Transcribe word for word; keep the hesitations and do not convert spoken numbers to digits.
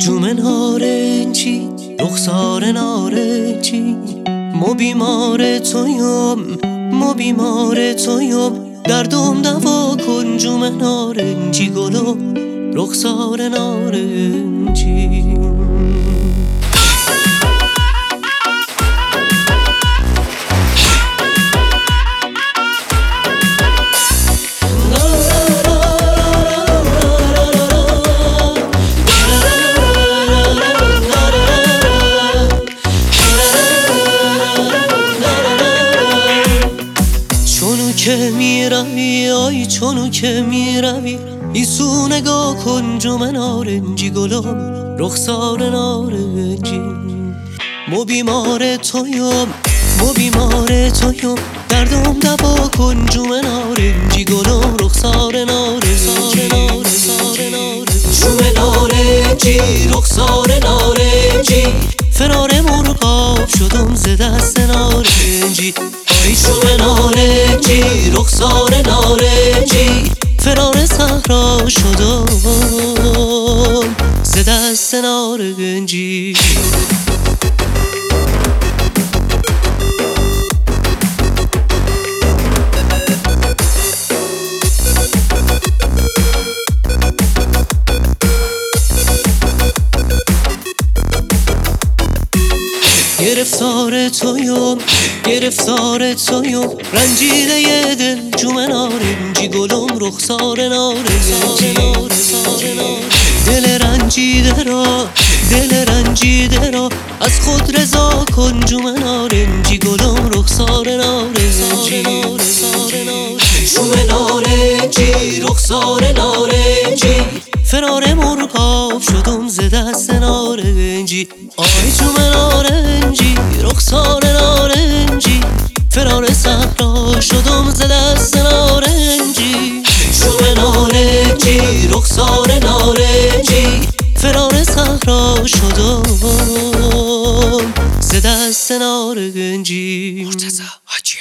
جوم نارنجی رخسار نارنجی مو بیمار تویم مو بیمار تویم دردم دوا کن جوم نارنجی گلم رخسار نارنجی که میروی آی چونو که میروی ایسو نگاه کن جوم نارنجی گلم رخسار نارنجی مو بیمار تویم مو بیمار تویم دردم دوا کن جوم نارنجی گلم رخسار نارنجی جوم نارنجی رخسار نارنجی فرار مرغاب شدم ز دست نارنجی ای جوم نارنجی رخسار نارنجی فرار صحرا شدم ز دست نارنجی گرفتار تویم گرفتار تویم رنجیده ی دل جوم نارنجی گلم رخسار نارنجی دل رنجیده را دل رنجیده را از خود رضا کن جوم نارنجی گلم رخسار نارنجی جوم نارنجی رخسار نارنجی فرار مرغاب شدم ز دست نارنجی آی جوم نارنجی رخسار نارنجی فرار صحرا شدم ز دست نارنجی جوم نارنجی رخسار نارنجی فرار صحرا شدم ز دست نارنجی. مرتضی حاجی